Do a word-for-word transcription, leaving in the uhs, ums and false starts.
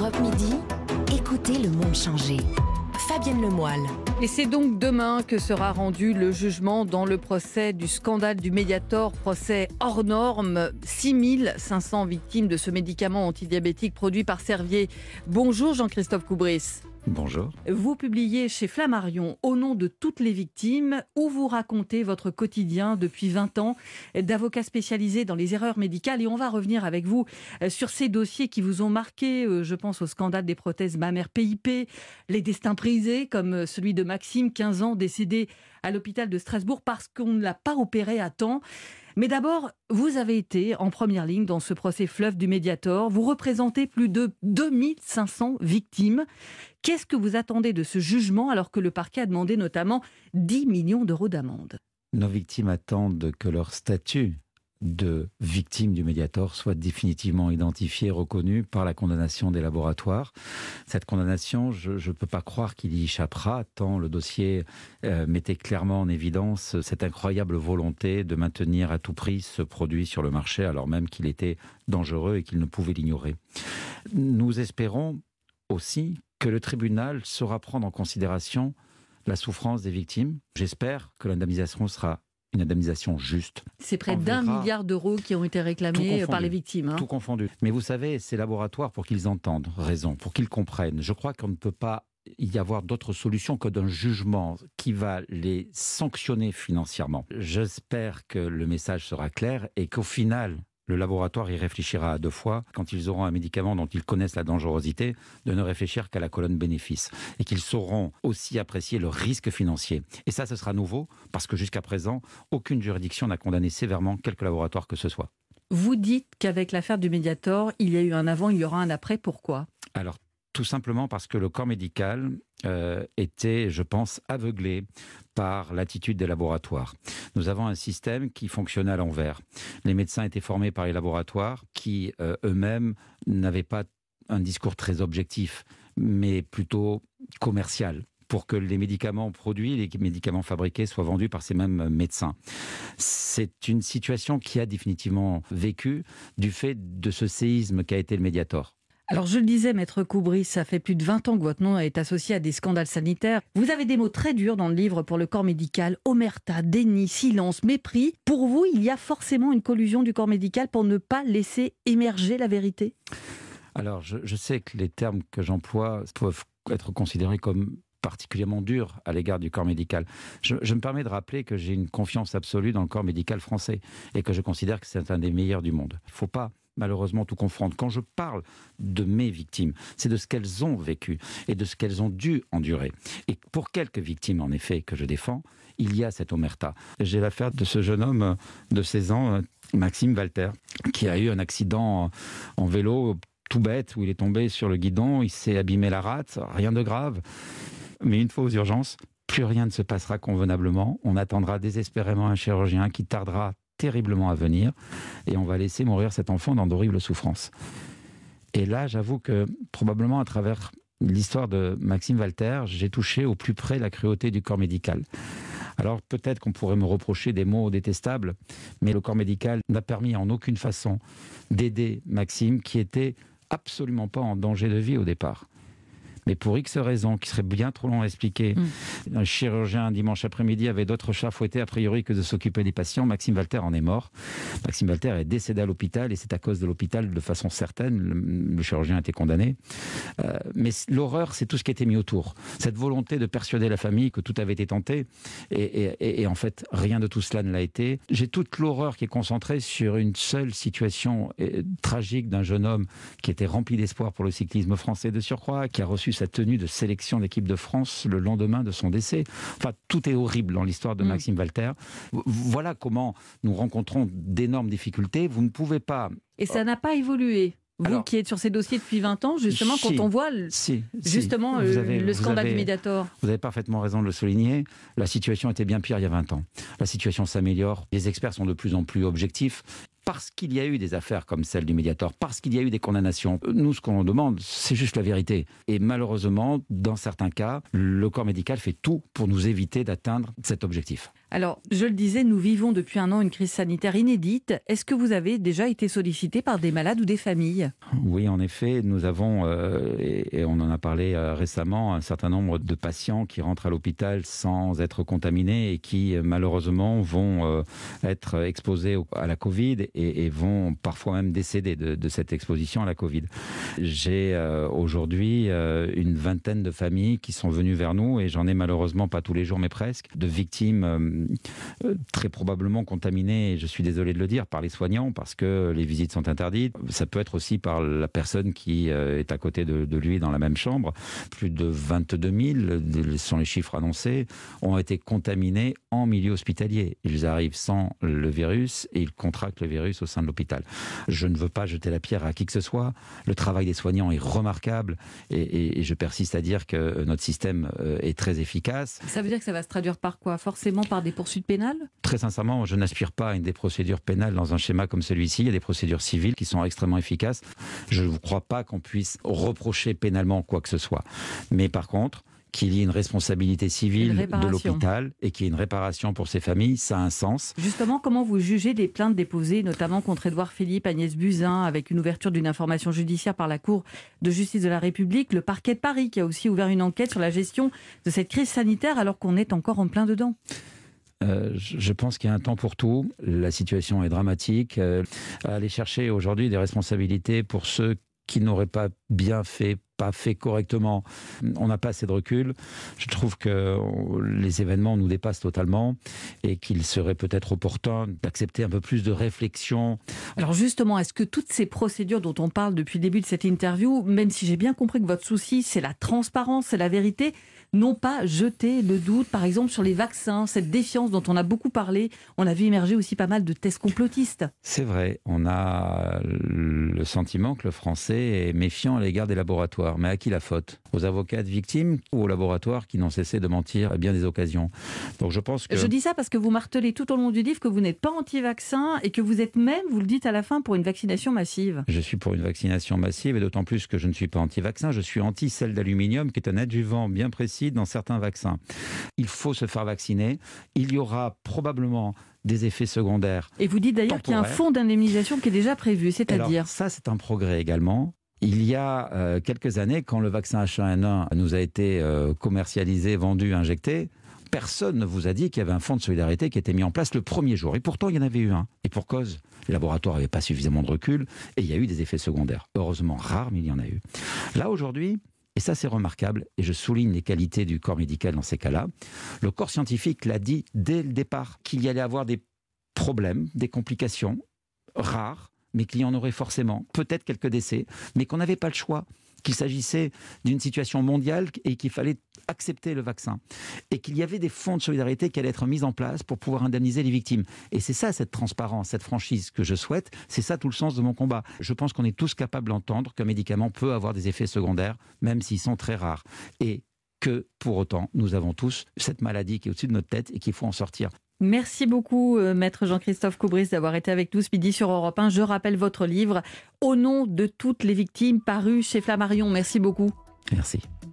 Europe Midi, écoutez le monde changer. Fabienne Lemoyle. Et c'est donc demain que sera rendu le jugement dans le procès du scandale du Mediator, procès hors norme. six mille cinq cents victimes de ce médicament antidiabétique produit par Servier. Bonjour Jean-Christophe Coubris. Bonjour. Vous publiez chez Flammarion Au nom de toutes les victimes, où vous racontez votre quotidien depuis vingt ans d'avocat spécialisé dans les erreurs médicales. Et on va revenir avec vous sur ces dossiers qui vous ont marqué. Je pense au scandale des prothèses mammaires P I P, les destins brisés comme celui de Maxime, quinze ans, décédé à l'hôpital de Strasbourg parce qu'on ne l'a pas opéré à temps. Mais d'abord, vous avez été en première ligne dans ce procès fleuve du Mediator. Vous représentez plus de deux mille cinq cents victimes. Qu'est-ce que vous attendez de ce jugement alors que le parquet a demandé notamment dix millions d'euros d'amende ? Nos victimes attendent que leur statut de victime du Mediator soit définitivement identifié, reconnu par la condamnation des laboratoires. Cette condamnation, je ne peux pas croire qu'il y échappera, tant le dossier euh, mettait clairement en évidence cette incroyable volonté de maintenir à tout prix ce produit sur le marché, alors même qu'il était dangereux et qu'il ne pouvait l'ignorer. Nous espérons aussi que le tribunal saura prendre en considération la souffrance des victimes. J'espère que l'indemnisation sera une indemnisation juste. C'est près d'un milliard d'euros qui ont été réclamés par les victimes. Hein. Tout confondu. Mais vous savez, ces laboratoires, pour qu'ils entendent raison, pour qu'ils comprennent, je crois qu'on ne peut pas y avoir d'autre solution que d'un jugement qui va les sanctionner financièrement. J'espère que le message sera clair et qu'au final, le laboratoire y réfléchira à deux fois, quand ils auront un médicament dont ils connaissent la dangerosité, de ne réfléchir qu'à la colonne bénéfice. Et qu'ils sauront aussi apprécier le risque financier. Et ça, ce sera nouveau, parce que jusqu'à présent, aucune juridiction n'a condamné sévèrement quelque laboratoire que ce soit. Vous dites qu'avec l'affaire du Mediator, il y a eu un avant, il y aura un après. Pourquoi ? Alors, tout simplement parce que le corps médical euh, était, je pense, aveuglé par l'attitude des laboratoires. Nous avons un système qui fonctionnait à l'envers. Les médecins étaient formés par les laboratoires qui, euh, eux-mêmes, n'avaient pas un discours très objectif, mais plutôt commercial, pour que les médicaments produits, les médicaments fabriqués soient vendus par ces mêmes médecins. C'est une situation qui a définitivement vécu du fait de ce séisme qu'a été le Mediator. Alors je le disais, Maître Coubris, ça fait plus de vingt ans que votre nom est associé à des scandales sanitaires. Vous avez des mots très durs dans le livre pour le corps médical. Omerta, déni, silence, mépris. Pour vous, il y a forcément une collusion du corps médical pour ne pas laisser émerger la vérité ? Alors je, je sais que les termes que j'emploie peuvent être considérés comme particulièrement durs à l'égard du corps médical. Je, je me permets de rappeler que j'ai une confiance absolue dans le corps médical français et que je considère que c'est un des meilleurs du monde. Il ne faut pas malheureusement tout confondre. Quand je parle de mes victimes, c'est de ce qu'elles ont vécu et de ce qu'elles ont dû endurer. Et pour quelques victimes, en effet, que je défends, il y a cette omerta. J'ai l'affaire de ce jeune homme de seize ans, Maxime Walter, qui a eu un accident en vélo tout bête, où il est tombé sur le guidon, il s'est abîmé la rate, rien de grave. Mais une fois aux urgences, plus rien ne se passera convenablement. On attendra désespérément un chirurgien qui tardera terriblement à venir, et on va laisser mourir cet enfant dans d'horribles souffrances. Et là, j'avoue que probablement à travers l'histoire de Maxime Walter, j'ai touché au plus près la cruauté du corps médical. Alors peut-être qu'on pourrait me reprocher des mots détestables, mais le corps médical n'a permis en aucune façon d'aider Maxime, qui était absolument pas en danger de vie au départ. Mais pour X raisons, qui serait bien trop long à expliquer, mmh. un chirurgien un dimanche après-midi avait d'autres chats fouettés a priori que de s'occuper des patients. Maxime Walter en est mort. Maxime Walter est décédé à l'hôpital et c'est à cause de l'hôpital de façon certaine. Le, le chirurgien a été condamné. Euh, mais l'horreur, c'est tout ce qui a été mis autour. Cette volonté de persuader la famille que tout avait été tenté et, et, et, et en fait, rien de tout cela ne l'a été. J'ai toute l'horreur qui est concentrée sur une seule situation euh, tragique d'un jeune homme qui était rempli d'espoir pour le cyclisme français de surcroît, qui a reçu sa tenue de sélection d'équipe de France le lendemain de son décès. Enfin, tout est horrible dans l'histoire de mmh. Maxime Walter. Voilà comment nous rencontrons d'énormes difficultés. Vous ne pouvez pas... Et ça n'a pas évolué. Vous Alors, qui êtes sur ces dossiers depuis vingt ans, justement, si, quand on voit le, si, justement si. Avez, le scandale avez, du Mediator. Vous avez parfaitement raison de le souligner. La situation était bien pire il y a vingt ans. La situation s'améliore. Les experts sont de plus en plus objectifs. parce qu'il y a eu des affaires comme celle du Mediator, parce qu'il y a eu des condamnations. Nous, ce qu'on demande, c'est juste la vérité. Et malheureusement, dans certains cas, le corps médical fait tout pour nous éviter d'atteindre cet objectif. Alors, je le disais, nous vivons depuis un an une crise sanitaire inédite. Est-ce que vous avez déjà été sollicité par des malades ou des familles ? Oui, en effet, nous avons, euh, et, et on en a parlé euh, récemment, un certain nombre de patients qui rentrent à l'hôpital sans être contaminés et qui, euh, malheureusement, vont euh, être exposés au, à la Covid et, et vont parfois même décéder de, de cette exposition à la Covid. J'ai euh, aujourd'hui euh, une vingtaine de familles qui sont venues vers nous, et j'en ai malheureusement pas tous les jours, mais presque, de victimes euh, très probablement contaminées, et je suis désolé de le dire, par les soignants, parce que les visites sont interdites. Ça peut être aussi par la personne qui euh, est à côté de, de lui dans la même chambre. Plus de vingt-deux mille, ce sont les chiffres annoncés, ont été contaminés en milieu hospitalier. Ils arrivent sans le virus et ils contractent le virus au sein de l'hôpital. Je ne veux pas jeter la pierre à qui que ce soit. Le travail des soignants est remarquable et, et, et je persiste à dire que notre système est très efficace. Ça veut dire que ça va se traduire par quoi ? Forcément par des poursuites pénales ? Très sincèrement, je n'aspire pas à une des procédures pénales dans un schéma comme celui-ci. Il y a des procédures civiles qui sont extrêmement efficaces. Je ne crois pas qu'on puisse reprocher pénalement quoi que ce soit. Mais par contre, qu'il y ait une responsabilité civile une de l'hôpital et qu'il y ait une réparation pour ces familles, ça a un sens. Justement, comment vous jugez les plaintes déposées, notamment contre Édouard Philippe, Agnès Buzyn, avec une ouverture d'une information judiciaire par la Cour de justice de la République, le parquet de Paris qui a aussi ouvert une enquête sur la gestion de cette crise sanitaire alors qu'on est encore en plein dedans ? Euh, je pense qu'il y a un temps pour tout. La situation est dramatique. Euh, aller chercher aujourd'hui des responsabilités pour ceux qui n'auraient pas bien fait, pas fait correctement, on n'a pas assez de recul. Je trouve que les événements nous dépassent totalement et qu'il serait peut-être opportun d'accepter un peu plus de réflexion. Alors justement, est-ce que toutes ces procédures dont on parle depuis le début de cette interview, même si j'ai bien compris que votre souci, c'est la transparence, c'est la vérité, n'ont pas jeté le doute, par exemple, sur les vaccins, cette défiance dont on a beaucoup parlé. On a vu émerger aussi pas mal de tests complotistes. C'est vrai, on a le sentiment que le français est méfiant à l'égard des laboratoires. Mais à qui la faute ? Aux avocats de victimes ou aux laboratoires qui n'ont cessé de mentir à bien des occasions ? Donc je pense que... Je dis ça parce que vous martelez tout au long du livre que vous n'êtes pas anti-vaccin et que vous êtes même, vous le dites à la fin, pour une vaccination massive. Je suis pour une vaccination massive et d'autant plus que je ne suis pas anti-vaccin, je suis anti-sel d'aluminium qui est un adjuvant bien précis dans certains vaccins. Il faut se faire vacciner. Il y aura probablement des effets secondaires. Et vous dites d'ailleurs qu'il y a un fonds d'indemnisation qui est déjà prévu, c'est-à-dire... Alors, ça, c'est un progrès également. Il y a euh, quelques années, quand le vaccin H un N un nous a été euh, commercialisé, vendu, injecté, personne ne vous a dit qu'il y avait un fonds de solidarité qui était mis en place le premier jour. Et pourtant, il y en avait eu un. Et pour cause, les laboratoires n'avaient pas suffisamment de recul et il y a eu des effets secondaires. Heureusement rares, mais il y en a eu. Là, aujourd'hui, et ça c'est remarquable, et je souligne les qualités du corps médical dans ces cas-là, le corps scientifique l'a dit dès le départ, qu'il y allait avoir des problèmes, des complications rares, mais qu'il y en aurait forcément, peut-être quelques décès, mais qu'on n'avait pas le choix, qu'il s'agissait d'une situation mondiale et qu'il fallait accepter le vaccin. Et qu'il y avait des fonds de solidarité qui allaient être mis en place pour pouvoir indemniser les victimes. Et c'est ça, cette transparence, cette franchise que je souhaite, c'est ça tout le sens de mon combat. Je pense qu'on est tous capables d'entendre qu'un médicament peut avoir des effets secondaires, même s'ils sont très rares. Et que, pour autant, nous avons tous cette maladie qui est au-dessus de notre tête et qu'il faut en sortir. Merci beaucoup, euh, maître Jean-Christophe Caubris, d'avoir été avec nous ce midi sur Europe un. Je rappelle votre livre « Au nom de toutes les victimes » paru chez Flammarion. Merci beaucoup. Merci.